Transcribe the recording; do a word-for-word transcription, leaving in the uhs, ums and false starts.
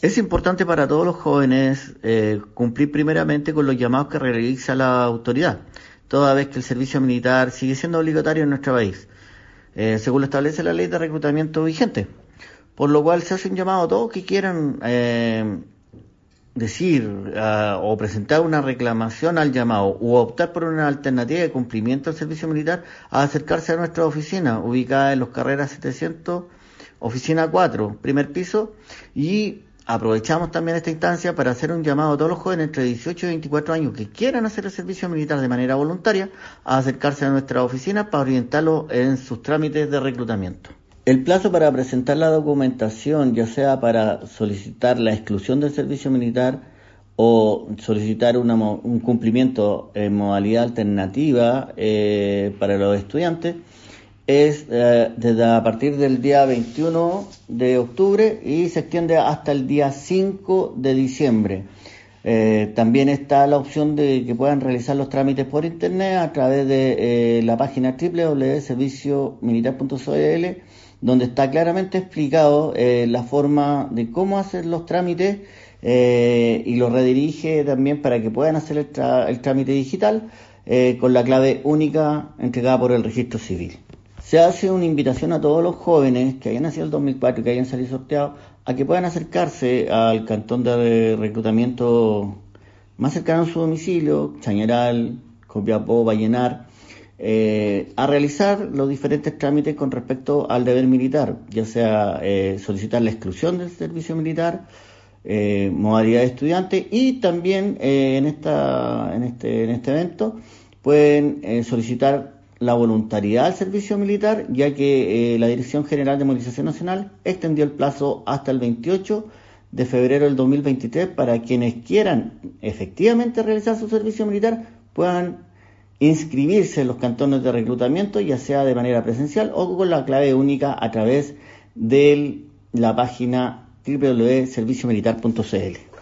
Es importante para todos los jóvenes eh, cumplir primeramente con los llamados que realiza la autoridad, toda vez que el servicio militar sigue siendo obligatorio en nuestro país, eh, según lo establece la ley de reclutamiento vigente. Por lo cual se hace un llamado a todos que quieran eh, decir uh, o presentar una reclamación al llamado u optar por una alternativa de cumplimiento del servicio militar, a acercarse a nuestra oficina, ubicada en Los Carreras setecientos, oficina cuatro, primer piso, y aprovechamos también esta instancia para hacer un llamado a todos los jóvenes entre dieciocho y veinticuatro años que quieran hacer el servicio militar de manera voluntaria, a acercarse a nuestra oficina para orientarlos en sus trámites de reclutamiento. El plazo para presentar la documentación, ya sea para solicitar la exclusión del servicio militar o solicitar una, un cumplimiento en modalidad alternativa eh, para los estudiantes, es eh, desde a partir del día veintiuno de octubre y se extiende hasta el día cinco de diciembre. Eh, también está la opción de que puedan realizar los trámites por internet a través de eh, la página doble u doble u doble u punto servicio militar punto c l, donde está claramente explicado eh, la forma de cómo hacer los trámites eh, y los redirige también para que puedan hacer el, tra- el trámite digital eh, con la clave única entregada por el registro civil. Se hace una invitación a todos los jóvenes que hayan nacido el dos mil cuatro y que hayan salido sorteados a que puedan acercarse al cantón de reclutamiento más cercano a su domicilio, Chañaral, Copiapó, Vallenar, eh, a realizar los diferentes trámites con respecto al deber militar, ya sea eh, solicitar la exclusión del servicio militar, eh, modalidad de estudiante, y también eh, en esta en este en este evento pueden eh, solicitar la voluntariedad al servicio militar, ya que eh, la Dirección General de Movilización Nacional extendió el plazo hasta el veintiocho de febrero del dos mil veintitrés para quienes quieran efectivamente realizar su servicio militar puedan inscribirse en los cantones de reclutamiento, ya sea de manera presencial o con la clave única a través de la página doble u doble u doble u punto servicio militar punto c l.